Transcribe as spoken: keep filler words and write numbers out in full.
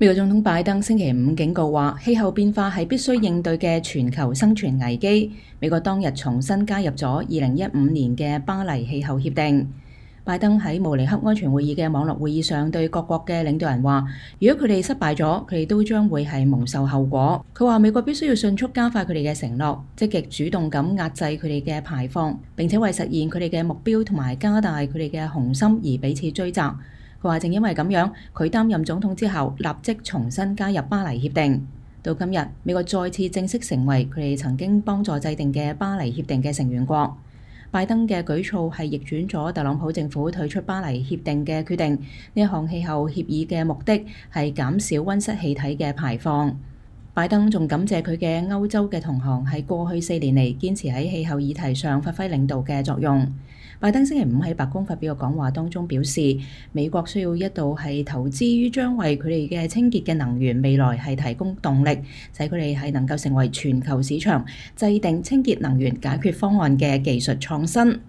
美國總統拜登星期五警告話，氣候變化係必須應對嘅全球生存危機。美國當日重新加入咗二零一五年嘅巴黎氣候協定。拜登喺慕尼黑安全會議嘅網絡會議上對各國嘅領導人話，如果佢哋失敗咗，佢哋都將會係蒙受後果。佢話美國必須要迅速加快佢哋嘅承諾，積極主動咁壓制佢哋嘅排放，並且為實現佢哋嘅目標同埋加大佢哋嘅雄心而彼此追責。佢話正因為咁樣，佢擔任總統之後立即重新加入巴黎協定。到今日，美國再次正式成為佢哋曾經幫助制定嘅巴黎協定嘅成員國。拜登嘅舉措係逆轉咗特朗普政府退出巴黎協定嘅決定。呢一項氣候協議嘅目的係減少溫室氣體嘅排放。拜登仲感謝佢嘅歐洲嘅同行喺過去四年嚟堅持喺氣候議題上發揮領導嘅作用。拜登星期五喺白宮發表嘅講話當中表示，美國需要一度係投資於將為佢哋嘅清潔嘅能源未來係提供動力，使佢哋係能夠成為全球市場制定清潔能源解決方案嘅技術創新。